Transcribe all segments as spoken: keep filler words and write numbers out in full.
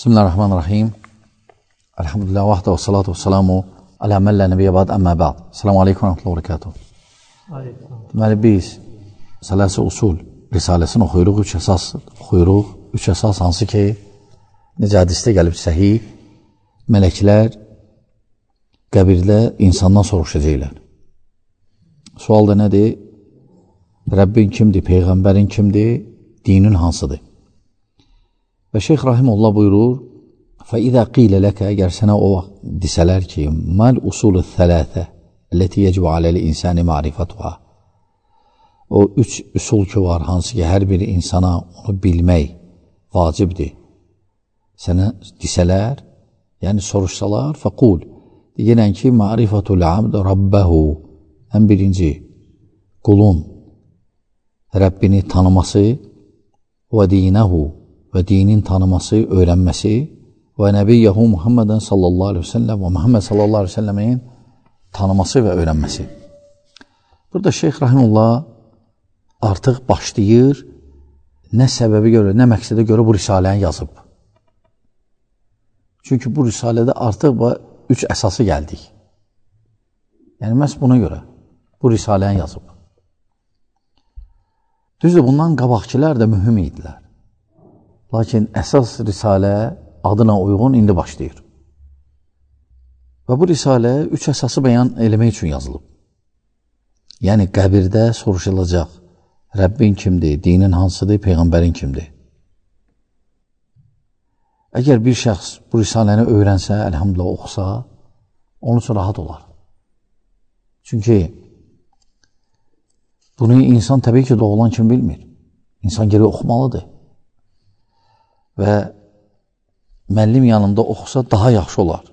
Bismillahirrahmanirrahim. Elhamdülillah vahdə və salatu və salamu alə məllə nəbiyyə ba'd əmmə ba'd. Selamu aleykum və rəhmətullahi və bərəkatuhu. Deməli, biz Sələsə Usul Risaləsini oxuyuruq, üç əsas oxuyuruq. Üç əsas hansı ki, necə hədisdə gəlib səhih, mələklər qəbirdə insandan soruşacaqlar. Sual da nədir? Rəbbin kimdir, Peyğəmbərin kimdir, dinin hansıdır? Və Şeyx Rahimullah buyurur, فَإِذَا قِيلَ لَكَ əgər sənə o vaxt desələr ki, مَا الْأُصُولُ الثَّلَاثَةِ الَّتِي يَجِبُ عَلَى الْإِنسَانِ مَعْرِفَتُهَا O üç üsul ki var, hansı ki, hər biri insana onu bilmək vacibdir. Sənə desələr, yəni soruşsalar, فَقُولْ deyilən ki, مَعْرِفَةُ الْعَبْدِ رَبَّهُ ən birinci, qulun Rəbbini tanıması və dinəhu və dinin tanıması, öyrənməsi və Nəbiyyəhu Muhammedən sallallahu aleyhi ve sellem və Muhammed sallallahu aleyhi ve sellemin tanıması və öyrənməsi. Burada Şeyx Rahimullah artıq başlayır, nə səbəbi görə, nə məqsədə görə bu risaləni yazıb. Çünki bu risalədə artıq bu üç əsası gəldik. Yəni, məhz buna görə bu risaləni yazıb. Düzdür, bundan qabaqçılar da mühüm idilər. Lakin əsas risalə adına uyğun indi başlayır. Və bu risalə üç əsası bəyan eləmək üçün yazılıb. Yəni, qəbirdə soruşulacaq, Rəbbin kimdir, dinin hansıdır, Peyğəmbərin kimdir? Əgər bir şəxs bu risaləni öyrənsə, əlhamdülillah oxusa, onun üçün rahat olar. Çünki bunu insan təbii ki, doğulan kim bilmir. İnsan geri oxumalıdır. Və müəllim yanında oxusa daha yaxşı olar.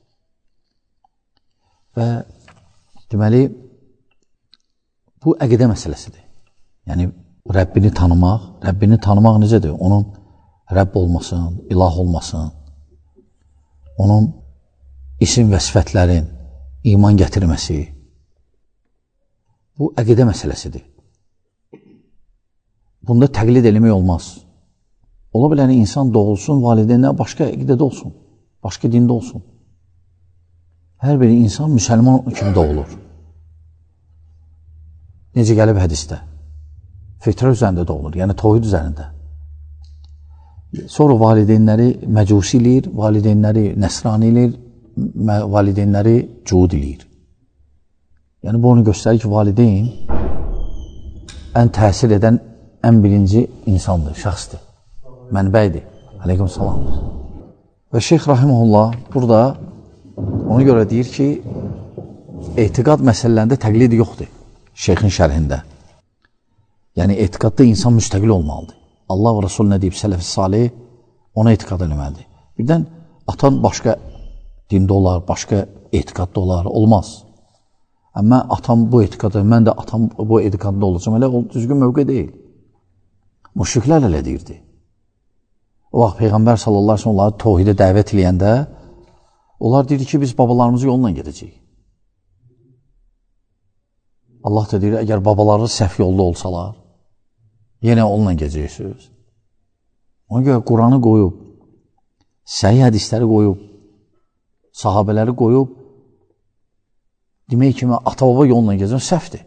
Və deməli, bu əqidə məsələsidir. Yəni, Rəbbini tanımaq, Rəbbini tanımaq necədir? Onun Rəbb olmasın, ilah olmasın, onun isim və sifətlərin iman gətirməsi, bu əqidə məsələsidir. Bunda təqlid eləmək olmaz. Ola bilən insan doğulsun, valideynlər başqa əqidədə olsun, başqa dində olsun. Hər bir insan müsəlman kimi doğulur. Necə gəlib hədisdə? Fitrə üzərində doğulur, yəni tohid üzərində. Sonra valideynləri məcusi eləyir, valideynləri nəsrani eləyir, valideynləri cuhud eləyir. Yəni, bu onu göstərir ki, valideyn ən təsir edən ən birinci insandır, şəxsdir, mənbəydir. Aleyküm salam. Və Şeyx Rahimullah burada ona görə deyir ki, etiqad məsələlərində təqlid yoxdur, Şeyxin şərhində. Yəni, etiqadda insan müstəqil olmalıdır. Allah və Rasul nə deyib, sələf-i salih ona etiqad eləməlidir. Birdən, atan başqa dində olar, başqa etiqadda olar, olmaz. Amma atam bu etiqadda, mən də atam bu etiqadda olacam, elə düzgün mövqe deyil. Müşriklər elə deyirdi. O vaxt Peyğəmbər sallallahu aleyhi ve sellem onları tohidə dəvət eləyəndə, onlar deyir ki, biz babalarımızı yolla gedəcəyik. Allah da deyir, əgər babaları səhv yolda olsalar, yenə onunla gedəcəksiniz. Ona görə Quranı qoyub, səhih hədisləri qoyub, sahabələri qoyub, demək kimi, ata-baba yoluna gedəcəksən, səhvdir.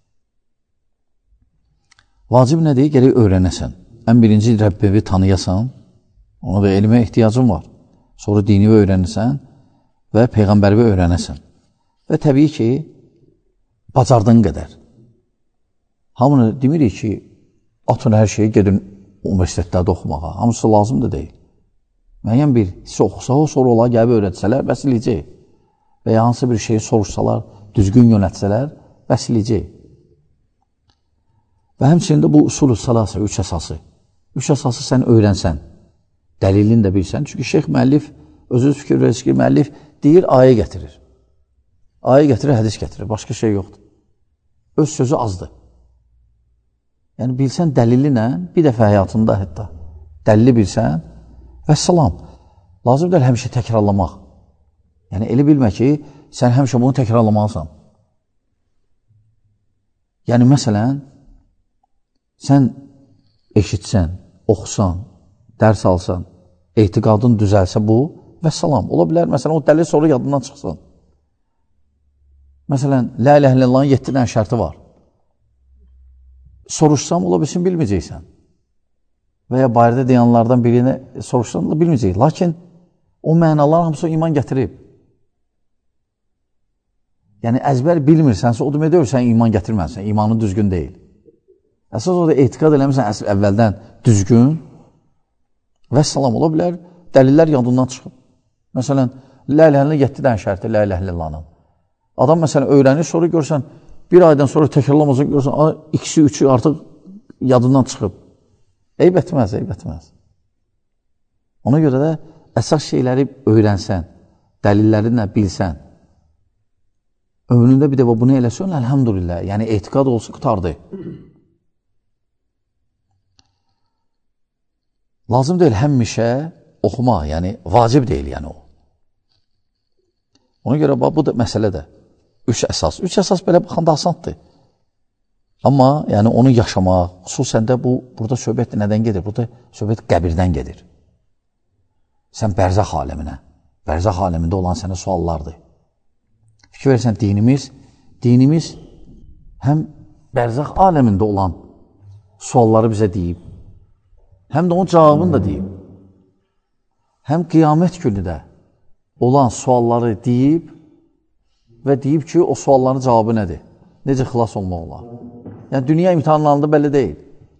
Vacib nədir? Gərək öyrənəsən. Ən birinci Rəbbivi tanıyasan, ona da elmə ehtiyacın var. Sonra dini öyrənəsən və Peyğəmbəri öyrənəsən. Və təbii ki, bacardığın qədər. Hamını demirik ki, atın hər şeyi gedin universitetlərdə oxumağa. Hamısı lazım da deyil. Müəyyən bir hissə oxusa, o sonra ola gəlib öyrətsələr, bəs eləyəcək. Və ya hansı bir şeyi soruşsalar, düzgün yönətsələr, bəs eləyəcək. Və həmçində bu usulü salasa, üç əsası. Üç əsası sən öyrənsən, dəlilini də bilsən. Çünki şeyx müəllif, özünüz fikir verirsiniz ki, müəllif deyir, ayə gətirir. Ayə gətirir, hədis gətirir, başqa şey yoxdur. Öz sözü azdır. Yəni, bilsən dəlili nə? Bir dəfə həyatında hətta dəlili bilsən və salam. Lazımdır həmişə təkrarlamaq. Yəni, elə bilmə ki, sən həmişə bunu təkrarlamalısan. Yəni, məsələn, sən eşitsən, oxusan, dərs alsan, etiqadın düzəlsə bu, və salam. Ola bilər, məsələn, o dəlil sonra yadından çıxsın. Məsələn, la ilahe illallahın yeddi dənə şərti var. Soruşsam, ola bilsin, bilməyəcəksən. Və ya barədə deyanlardan birini soruşsam da bilməyəcək. Lakin o mənalar hamısı iman gətirib. Yəni, əzbər bilmirsənsə, o demək deyil, sən iman gətirməzsən, imanın düzgün deyil. Əsas o da etiqad eləmirsən əvvəldən düzgün və salam ola bilər, dəlillər yadından çıxıb. Məsələn, la ilahe illallah yeddi dənə şərti la ilahe illallahın. Adam məsələn öyrənir, sonra görsən, bir aydan sonra təkrarlamazın, görsən, ikisi, üçü artıq yadından çıxıb. Eyb etməz, eyb etməz. Ona görə də əsas şeyləri öyrənsən, dəlillərinlə bilsən, ömründə bir dəfə bunu eləsən, əlhamdülillah, yəni etiqad olsa qutardı. Lazım deyil həmişə oxuma, yəni vacib deyil yəni o. Ona görə bu da məsələ də. Üç əsas. Üç əsas belə baxanda asandır. Amma yəni onu yaşamaq, xüsusən də bu, burada söhbət nədən gedir? Burada söhbət qəbirdən gedir. Sən bərzəx aləminə, bərzəx aləmində olan sənə suallardır. Fikir versən, dinimiz, dinimiz həm bərzəx aləmində olan sualları bizə deyib, həm də onun cavabını da deyib. Həm qiyamət günü də olan sualları deyib və deyib ki, o sualların cavabı nədir? Necə xilas olmaq olar? Yəni, dünya imtihanlarında belə deyil.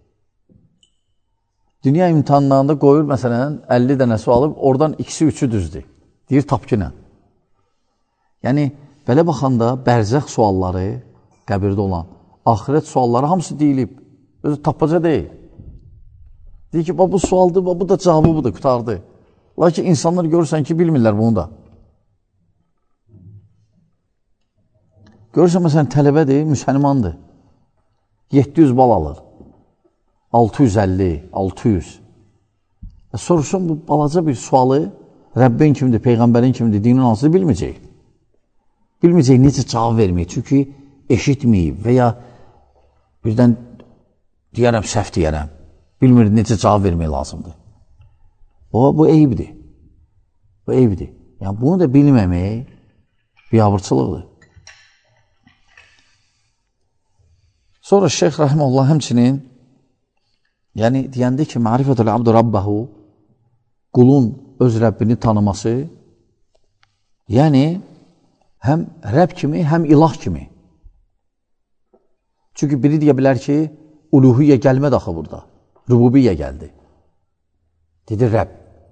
Dünya imtihanlarında qoyur, məsələn, əlli dənə sualı, oradan ikisi, üçü düzdür. Deyir, tapkinə. Yəni, belə baxanda bərzəx sualları, qəbirdə olan, axirət sualları hamısı deyilib. Özü tapaca deyil. Deyir ki, bu sualdır, bu da cavabı budur, qutardı. Lakin insanlar görürsən ki, bilmirlər bunu da. Görürsən, məsələn, tələbədir, müsəlmandır. yeddi yüz bal alır. altı yüz əlli, altı yüz. E, soruşsun, bu balaca bir sualı Rəbbin kimdir, Peyğəmbərin kimdir, dinin hansı bilməyəcək. Bilməyəcək, necə cavab verməyək. Çünki eşitməyib və ya birdən deyərəm, səhv deyərəm. Bilmir, necə cavab vermək lazımdır. O, bu eyibdir. Bu eyibdir. Yəni, bunu da bilməmək biyabırçılıqdır. Sonra Şeyx Rahimullah həmçinin yəni, deyəndə ki, ma'rifətul abdu rabbahu qulun öz Rəbbini tanıması yəni, həm Rəbb kimi, həm ilah kimi. Çünki biri deyə bilər ki, uluhiyyə gəlmədi axı burada. Rububiyyə gəldi. Dedi Rəbb.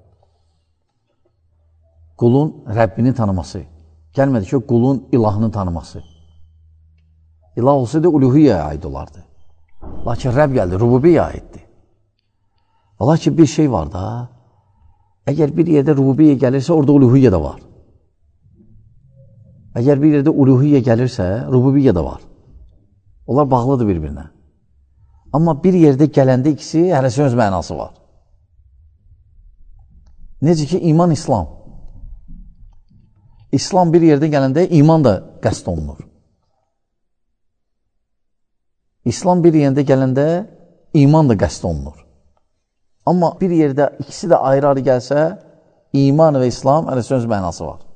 Qulun Rəbbini tanıması. Gəlmədi ki, qulun ilahını tanıması. İlah olsaydı uluhiyyəyə aid olardı. Lakin Rəbb gəldi, rububiyyə aiddir. Lakin bir şey var da, əgər bir yerdə rububiyyə gəlirsə, orada uluhiyyə də var. Əgər bir yerdə uluhiyyə gəlirsə, rububiyyə də var. Onlar bağlıdır bir-birinə. Amma bir yerdə gələndə ikisi hərəsi öz mənası var. Necə ki, iman, İslam. İslam bir yerdə gələndə iman da qəsd olunur. İslam bir yerdə gələndə iman da qəsd olunur. Amma bir yerdə ikisi də ayrı-ayrı gəlsə, iman və İslam hərəsi öz mənası var.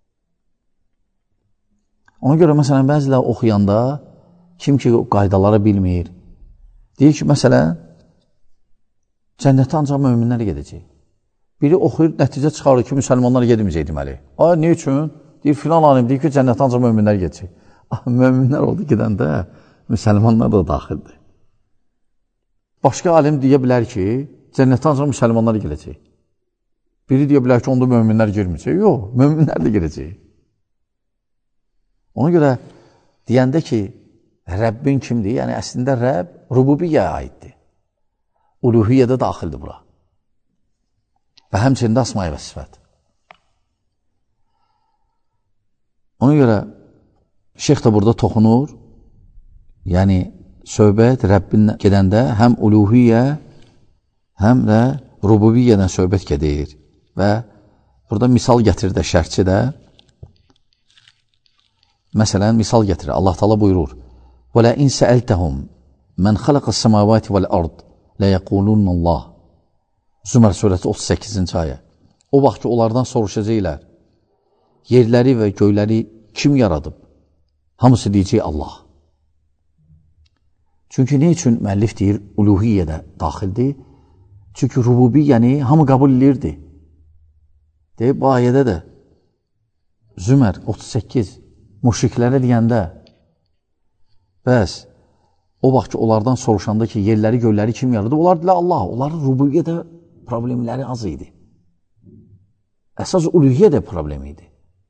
Ona görə, məsələn, bəzilər oxuyanda kim ki qaydaları bilmir, deyir ki, məsələn, cənnətə ancaq möminlər gedəcək. Biri oxuyur, nəticə çıxarır ki, müsəlmanlar gedməyəcək deməli. Ay, ne üçün? Deyir, filan alim deyir ki, cənnətə ancaq möminlər gedəcək. Möminlər oldu gedəndə, müsəlmanlar da daxildir. Başqa alim deyə bilər ki, cənnətə ancaq müsəlmanlar gedəcək. Biri deyə bilər ki, onda möminlər girməyəcək. Yox, möminlər də gedəcək. Ona görə deyəndə ki, Rəbbin kimdir? Yəni, əslində Rəbb rububiyyəyə aiddir. Uluhiyyə də daxildir bura. Və həmçində əsma-i və sifət. Ona görə şeyx də burada toxunur. Yəni, söhbət Rəbbin gedəndə həm uluhiyyə, həm də rububiyyədən söhbət gedir. Və burada misal gətirir də şərhçi də. Məsələn, misal gətirir. Allah Teala buyurur: وَلَئِنْ سَأَلْتَهُمْ مَنْ خَلَقَ السَّمَاوَاتِ وَالْأَرْضِ لَيَقُولُنَّ اللّٰهِ Zümər surəsi otuz səkkizinci ayə. O vaxt ki, onlardan soruşacaqlar, yerləri və göyləri kim yaradıb? Hamısı deyəcək Allah. Çünki ne üçün müəllif deyir, uluhiyyə də daxildir? Çünki rububiyyəni hamı qəbul edirdi. Deyib, bu ayədə də Zümər otuz səkkiz müşriklərə deyəndə, bəs o vaxt ki, onlardan soruşanda ki, yerləri, göyləri kim yaradı? Onlar deyilər Allah. Onların rububiyyədə problemləri az idi. Əsas uluhiyyədə problem idi.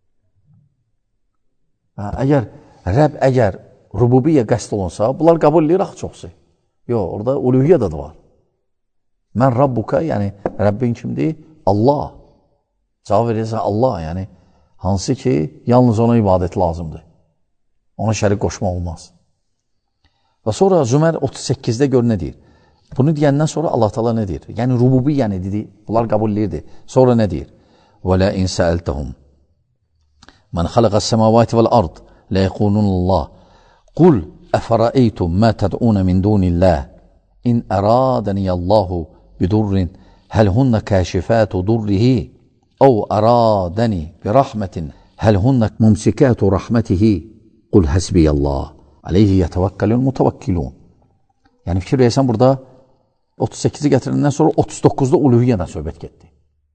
Hə, əgər Rəbb, əgər rububiyyə qəsd olunsa, bunlar qəbul edir axı çoxsu. Yox, orada uluhiyyədə də var. Mən Rabbuka, yəni Rəbbin kimdir? Allah. Cavab verirsə Allah, yəni hansı ki, yalnız ona ibadət lazımdır. Ona şərik qoşma olmaz. Və sonra Zümər otuz səkkizdə gör nə deyir? Bunu deyəndən sonra Allah Teala nə deyir? Yəni rububiyyəni dedi, bunlar qəbul edirdi. Sonra nə deyir? Və la in səəltəhum mən xalaqas səmavati vəl ard la yəqulun Allah qul əfərəeytum mə təd'un min dunillah in əradəniyəllahu bidurrin həl hunnə kəşifətu durrihi əv əradəni birahmətin həl hunnə mumsikətu rəhmətihi qul həsbiyəllah aleyhi yətəvəkkəlun mutəvəkkilun. Yəni fikir versən burada otuz səkkizi gətirəndən sonra otuz doqquzda uluhiyyədən söhbət getdi.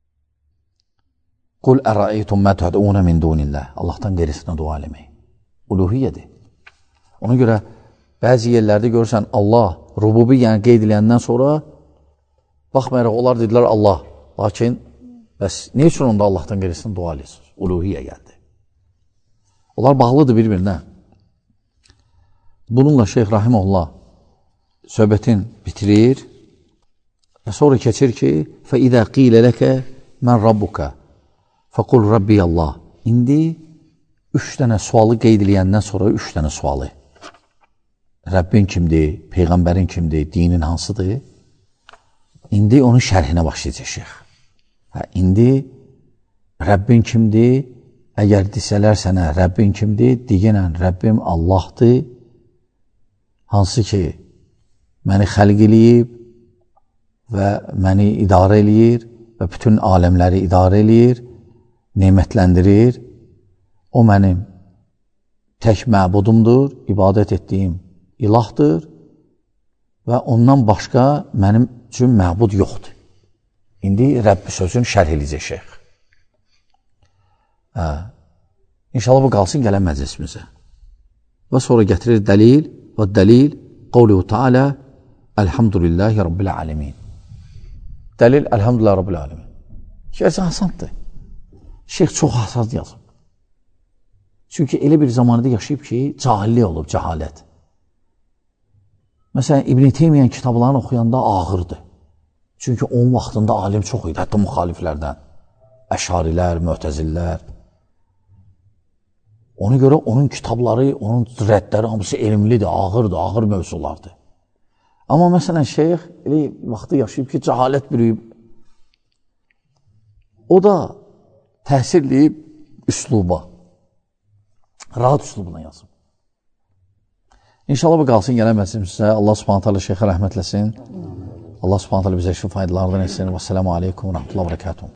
Qul ərəeytum mə təd'un min dunillah. Allahdan qeyrisinə dua eləmək. Uluhiyyədir. Ona görə bəzi yerlərdə görürsən Allah rububiyyəni qeyd ediləyəndən sonra baxmayaraq onlar dedilər Allah. Lakin bəs ne üçün onda Allahdan qeyrisinə dua eləyirsiniz? Uluhiyyə gəldi. Onlar bağlıdır bir-birinə. Bununla Şeyx Rahimullah söhbətin bitirir və sonra keçir ki فَإِذَا قِيلَ لَكَ مَنْ رَبُّكَ فَقُلْ رَبِّيَ اللّٰهِ. İndi üç dənə sualı qeyd ediləyəndən sonra üç dənə sualı. Rəbbin kimdir, Peyğəmbərin kimdir, dinin hansıdır? İndi onun şərhinə başlayacaq Şeyx. Hə, indi Rəbbin kimdir? Əgər desələr sənə Rəbbin kimdir? Deyinən Rəbbim Allahdır. Hansı ki, məni xəlq eləyib və məni idarə eləyir və bütün aləmləri idarə eləyir, nemətləndirir. O mənim tək məbudumdur, ibadət etdiyim ilahdır və ondan başqa mənim üçün məbud yoxdur. İndi Rəbbi sözün şərh eləyəcək Şeyx. Hə, İnşallah bu qalsın gələn məclisimizə. Və sonra gətirir dəlil və dəlil qavluhu Teala Elhamdülillahi Rabbil Alemin. Dəlil Elhamdülillahi Rabbil Alemin. Şəhərsə hasandır. Şeyx çox hasad yazıb. Çünki elə bir zamanında yaşayıb ki, cahillik olub, cəhalət. Məsələn, İbn-i Teymiyyən kitablarını oxuyanda ağırdır. Çünki onun vaxtında alim çox idi, hətta müxaliflərdən. Əşarilər, müətəzillər. Ona görə onun kitabları, onun rəddləri hamısı elmlidir, ağırdır, ağır mövzulardır. Amma məsələn, şeyx elə vaxtı yaşayıb ki, cəhalət bürüyüb. O da təsirləyib üsluba, rahat üslubuna yazıb. İnşallah bu qalsın gələn məclisimizə. Allah subhanət hələ şeyxə rəhmətləsin. Allah subhanət hələ bizə işin faydalardan etsin. Və sələmu aleykum və rəhmətullah və bərəkatuhu.